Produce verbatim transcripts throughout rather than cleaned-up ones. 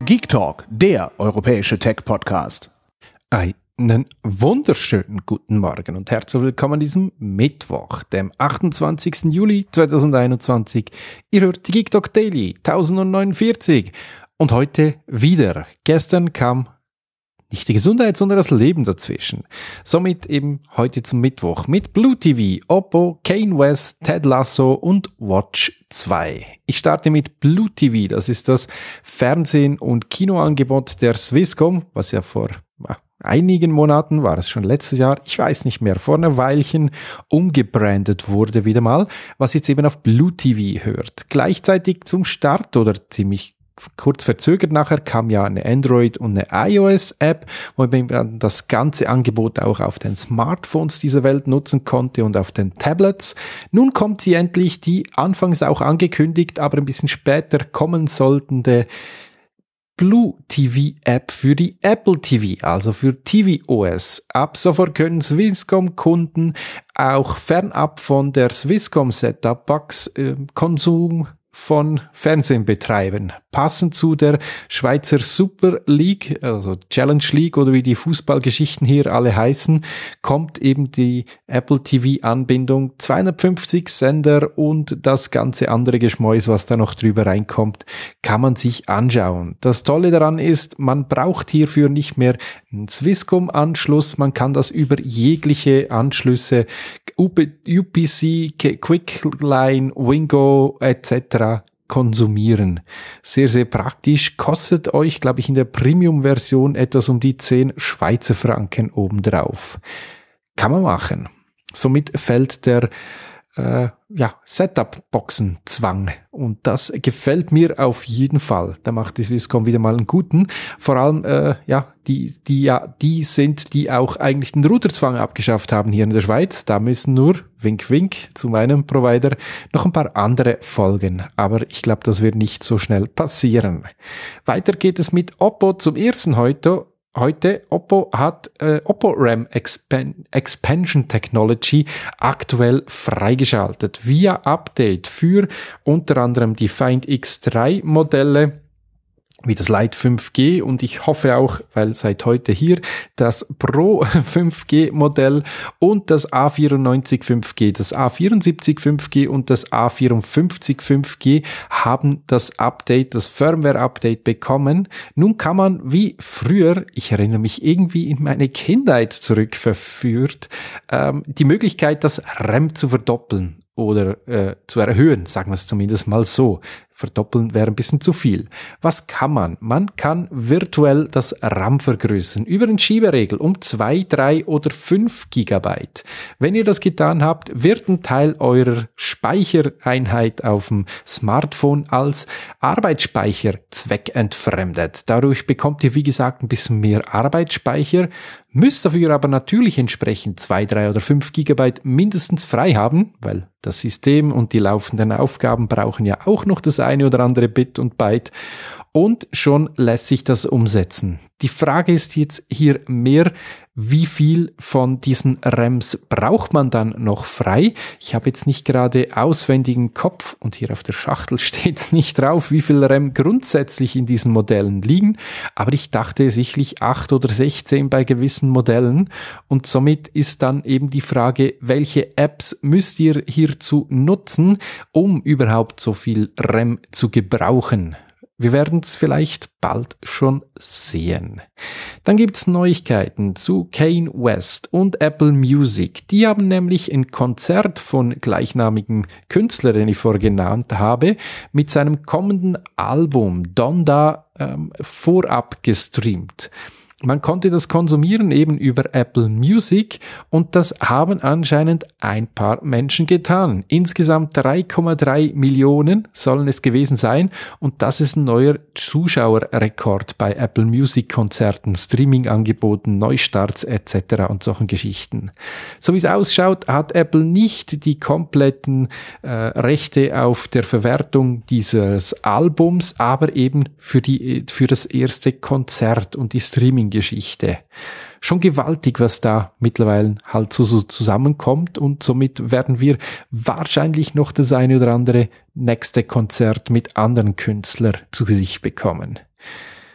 Geek Talk, der europäische Tech-Podcast. Einen wunderschönen guten Morgen und herzlich willkommen an diesem Mittwoch, dem achtundzwanzigsten Juli zweitausendeinundzwanzig. Ihr hört die Geek Talk Daily tausendneunundvierzig und heute wieder. Gestern kam nicht die Gesundheit, sondern das Leben dazwischen. Somit eben heute zum Mittwoch mit Blue T V, Oppo, Kanye West, Ted Lasso und Watch zwei. Ich starte mit Blue T V. Das ist das Fernsehen- und Kinoangebot der Swisscom, was ja vor ja, einigen Monaten, war es schon letztes Jahr, ich weiß nicht mehr, vor einer Weilchen umgebrandet wurde wieder mal, was jetzt eben auf Blue T V hört. Gleichzeitig zum Start oder ziemlich kurz verzögert nachher kam ja eine Android- und eine iOS-App, wo man das ganze Angebot auch auf den Smartphones dieser Welt nutzen konnte und auf den Tablets. Nun kommt sie endlich, die anfangs auch angekündigt, aber ein bisschen später kommen solltende Blue T V-App für die Apple T V, also für tvOS. Ab sofort können Swisscom-Kunden auch fernab von der Swisscom Setup-Box äh, Konsum von Fernsehen betreiben. Passend zu der Schweizer Super League, also Challenge League oder wie die Fußballgeschichten hier alle heißen, kommt eben die Apple T V-Anbindung, zweihundertfünfzig Sender und das ganze andere Geschmäus, was da noch drüber reinkommt, kann man sich anschauen. Das Tolle daran ist, man braucht hierfür nicht mehr einen Swisscom-Anschluss, man kann das über jegliche Anschlüsse, U P C, Quickline, Wingo et cetera konsumieren. Sehr, sehr praktisch. Kostet euch, glaube ich, in der Premium-Version etwas um die zehn Schweizer Franken obendrauf. Kann man machen. Somit fällt der äh, ja, Setup-Boxen-Zwang. Und das gefällt mir auf jeden Fall. Da macht die Swisscom wieder mal einen guten. Vor allem, äh, ja, die, die, ja, die sind, die auch eigentlich den Routerzwang abgeschafft haben hier in der Schweiz. Da müssen nur, wink, wink, zu meinem Provider noch ein paar andere folgen. Aber ich glaube, das wird nicht so schnell passieren. Weiter geht es mit Oppo zum ersten heute. Heute, Oppo hat äh, Oppo RAM Expan- Expansion Technology aktuell freigeschaltet via Update für unter anderem die Find X drei Modelle wie das Lite fünf G und ich hoffe auch, weil seit heute hier das Pro fünf G Modell und das A vierundneunzig fünf G, das A vierundsiebzig fünf G und das A vierundfünfzig fünf G haben das Update, das Firmware-Update bekommen. Nun kann man wie früher, ich erinnere mich irgendwie in meine Kindheit zurückverführt, ähm, die Möglichkeit, das RAM zu verdoppeln oder äh, zu erhöhen, sagen wir es zumindest mal so. Verdoppeln wäre ein bisschen zu viel. Was kann man? Man kann virtuell das RAM vergrößern über den Schieberegel um zwei, drei oder fünf Gigabyte. Wenn ihr das getan habt, wird ein Teil eurer Speichereinheit auf dem Smartphone als Arbeitsspeicher zweckentfremdet. Dadurch bekommt ihr, wie gesagt, ein bisschen mehr Arbeitsspeicher, müsst dafür aber natürlich entsprechend zwei, drei oder fünf Gigabyte mindestens frei haben, weil das System und die laufenden Aufgaben brauchen ja auch noch das eine oder andere Bit und Byte und schon lässt sich das umsetzen. Die Frage ist jetzt hier mehr, wie viel von diesen RAMs braucht man dann noch frei? Ich habe jetzt nicht gerade auswendigen Kopf und hier auf der Schachtel steht es nicht drauf, wie viel RAM grundsätzlich in diesen Modellen liegen, aber ich dachte sicherlich acht oder sechzehn bei gewissen Modellen und somit ist dann eben die Frage, welche Apps müsst ihr hierzu nutzen, um überhaupt so viel RAM zu gebrauchen? Wir werden es vielleicht bald schon sehen. Dann gibt es Neuigkeiten zu Kanye West und Apple Music. Die haben nämlich ein Konzert von gleichnamigem Künstler, den ich vorher genannt habe, mit seinem kommenden Album Donda ähm, vorab gestreamt. Man konnte das konsumieren eben über Apple Music und das haben anscheinend ein paar Menschen getan. Insgesamt drei Komma drei Millionen sollen es gewesen sein und das ist ein neuer Zuschauerrekord bei Apple Music Konzerten, Streaming-Angeboten, Neustarts et cetera und solchen Geschichten. So wie es ausschaut, hat Apple nicht die kompletten äh, Rechte auf der Verwertung dieses Albums, aber eben für die für das erste Konzert und die Streaming Geschichte. Schon gewaltig, was da mittlerweile halt so, so zusammenkommt und somit werden wir wahrscheinlich noch das eine oder andere nächste Konzert mit anderen Künstlern zu sich bekommen.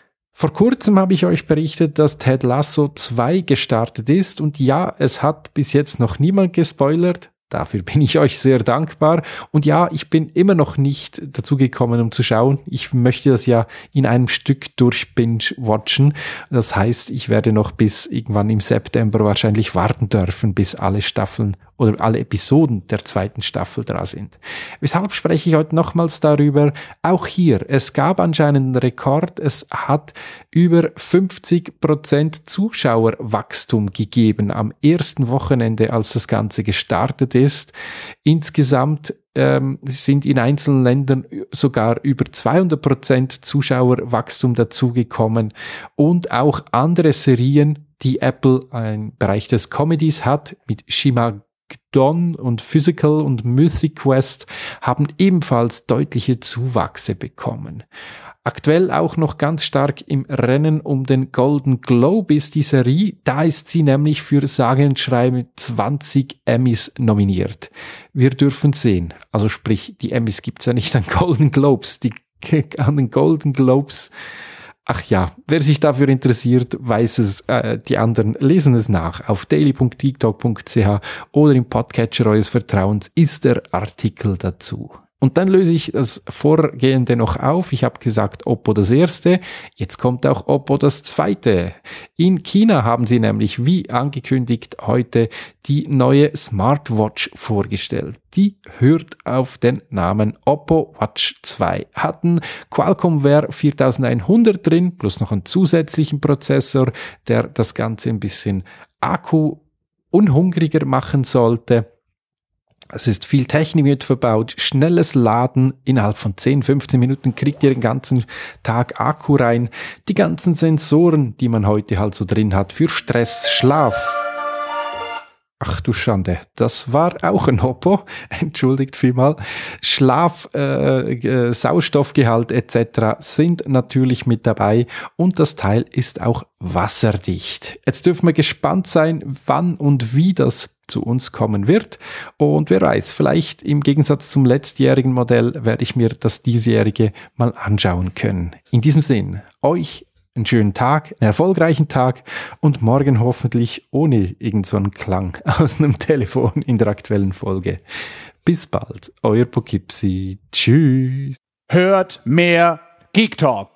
Vor kurzem habe ich euch berichtet, dass Ted Lasso zwei gestartet ist und ja, es hat bis jetzt noch niemand gespoilert. Dafür bin ich euch sehr dankbar. Und ja, ich bin immer noch nicht dazu gekommen, um zu schauen. Ich möchte das ja in einem Stück durch Binge-watchen. Das heißt, ich werde noch bis irgendwann im September wahrscheinlich warten dürfen, bis alle Staffeln oder alle Episoden der zweiten Staffel da sind. Weshalb spreche ich heute nochmals darüber? Auch hier, es gab anscheinend einen Rekord. Es hat über fünfzig Prozent Zuschauerwachstum gegeben am ersten Wochenende, als das Ganze gestartet ist. Insgesamt ähm, sind in einzelnen Ländern sogar über zweihundert Prozent Zuschauerwachstum dazugekommen und auch andere Serien, die Apple im Bereich des Comedies hat, mit Shima Don und Physical und Mythic Quest, haben ebenfalls deutliche Zuwachse bekommen. Aktuell auch noch ganz stark im Rennen um den Golden Globe ist die Serie. Da ist sie nämlich für sage und schreibe zwanzig Emmys nominiert. Wir dürfen sehen. Also sprich, die Emmys gibt's ja nicht an Golden Globes. Die an den Golden Globes, ach ja, wer sich dafür interessiert, weiß es, äh, die anderen lesen es nach. Auf daily punkt tiktok punkt c h oder im Podcatcher eures Vertrauens ist der Artikel dazu. Und dann löse ich das Vorgehende noch auf. Ich habe gesagt, Oppo das erste. Jetzt kommt auch Oppo das zweite. In China haben sie nämlich, wie angekündigt, heute die neue Smartwatch vorgestellt. Die hört auf den Namen Oppo Watch zwei. Hatten Qualcomm Wear viertausendeinhundert drin, plus noch einen zusätzlichen Prozessor, der das Ganze ein bisschen Akku unhungriger machen sollte. Es ist viel Technik mit verbaut, schnelles Laden, innerhalb von zehn, fünfzehn Minuten kriegt ihr den ganzen Tag Akku rein. Die ganzen Sensoren, die man heute halt so drin hat für Stress, Schlaf. Ach du Schande, das war auch ein Oppo, entschuldigt vielmal. Schlaf, äh, äh, Sauerstoffgehalt et cetera sind natürlich mit dabei und das Teil ist auch wasserdicht. Jetzt dürfen wir gespannt sein, wann und wie das zu uns kommen wird und wer weiß, vielleicht im Gegensatz zum letztjährigen Modell werde ich mir das diesjährige mal anschauen können. In diesem Sinn, euch einen schönen Tag, einen erfolgreichen Tag und morgen hoffentlich ohne irgend so einen Klang aus einem Telefon in der aktuellen Folge. Bis bald, euer Poughkeepsie. Tschüss. Hört mehr Geek Talk.